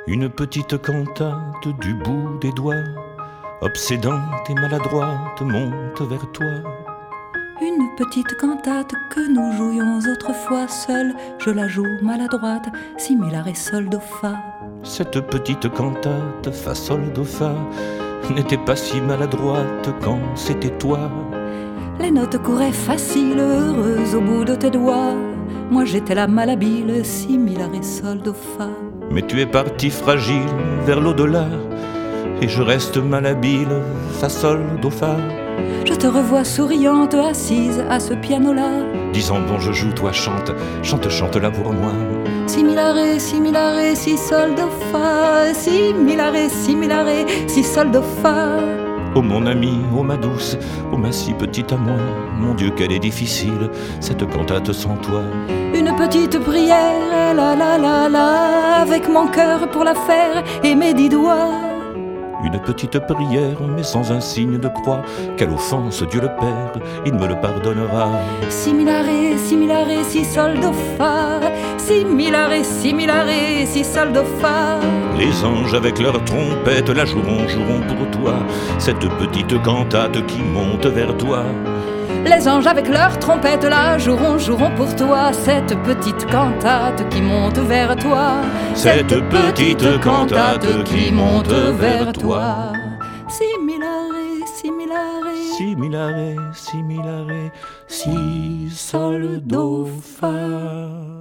Une petite cantate du bout des doigts, obsédante et maladroite, monte vers toi. Une petite cantate que nous jouions autrefois seule, je la joue maladroite, si mi la ré sol do fa. Cette petite cantate fa sol do fa n'était pas si maladroite quand c'était toi. Les notes couraient faciles, heureuses au bout de tes doigts. Moi j'étais la malhabile, si mi la ré sol do fa. Mais tu es parti fragile vers l'au-delà, et je reste malhabile, fa sol do fa. Je te revois souriante, assise à ce piano-là, disant bon je joue, toi chante, chante, chante-la pour moi. Si mi la ré, si mi la ré, si sol do fa. Si mi la ré, si mi la ré, si sol do fa. Oh mon ami, oh ma douce, oh ma si petite à moi, mon Dieu qu'elle est difficile, cette cantate sans toi. Une petite prière, la la la la, avec mon cœur pour la faire et mes 10 doigts. Une petite prière, mais sans un signe de croix, quelle offense Dieu le Père, il me le pardonnera. Si mi la ré, si mi la ré, si sol do fa. Si mi la ré, si mi la ré, si sol do fa. Les anges avec leurs trompettes la joueront, joueront pour toi, cette petite cantate qui monte vers toi. Les anges avec leurs trompettes la joueront, joueront pour toi, cette petite cantate qui monte vers toi. Cette petite cantate qui monte vers toi. Si mi la ré, si mi la ré, si mi la ré, si mi la ré, si sol do fa.